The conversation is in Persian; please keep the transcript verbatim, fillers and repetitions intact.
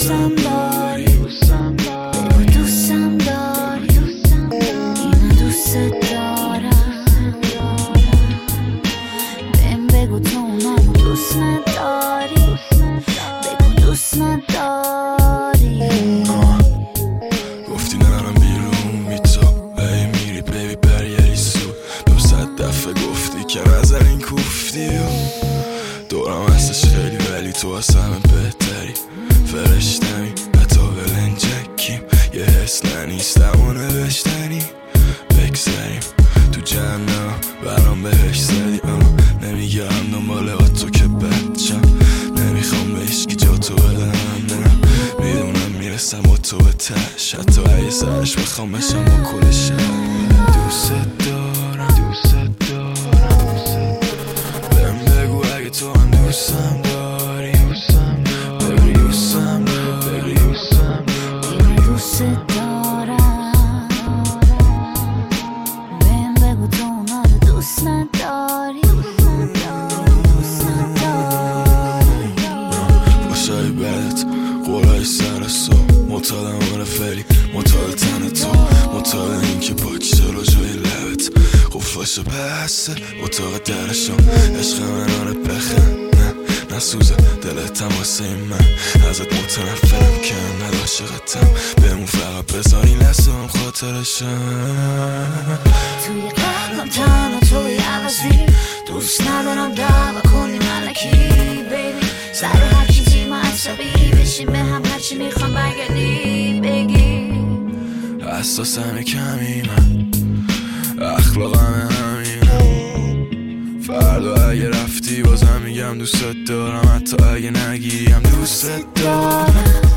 دوستم داری، بگو دوستم داری، اینو دوست دارم. بهم بگو تو اونمو دوست نداری، بگو دوست نداری. گفتی نرم بیرون میتو ای میری بیبی برگری سو دو صد دفعه گفتی که نظر این کوفتی دورم هستش خیلی ولی تو از همه بهتری فرشتمی حتی ولنجکیم یه حس ننیستم و نوشتنی بگذاریم تو جهنم برام بهش زدی نمیگرم دنبال تو که بچم نمیخوام به هیچکی جا تو بدم میدونم میرسم با تو به تش حتی اگه سرش بخوام بشم با کلش دوست دارم دوست دارم بهم بگو اگه تو هم دوستم داری بگو دوستم داری دوست دارم. بهم بگو تو اونا رو دوست نداری، دوست نداری. باشای بدت قولای سر سو مطالم آره فری مطال تن تو مطال این که پاک چرا جای لبت قفاشو بسته اتاق درشم عشق من آره بخن نه نسوزه دلتم واسه من ازت متنفرم که انقدر عاشقتم بهمون فقط بذاری لسم خاطرشم توی قلبم تنها توی عوضی دوست ندارم دعوا کنی ملکی بیبی سر هر چیزی ما عصبی بشیم به هم هرچی میخوام برگردی بگی حساسم کمی من اخلاقم همینم فردا اگه رفتی بازم میگم دوست دارم حتی اگه نگیم دوست دارم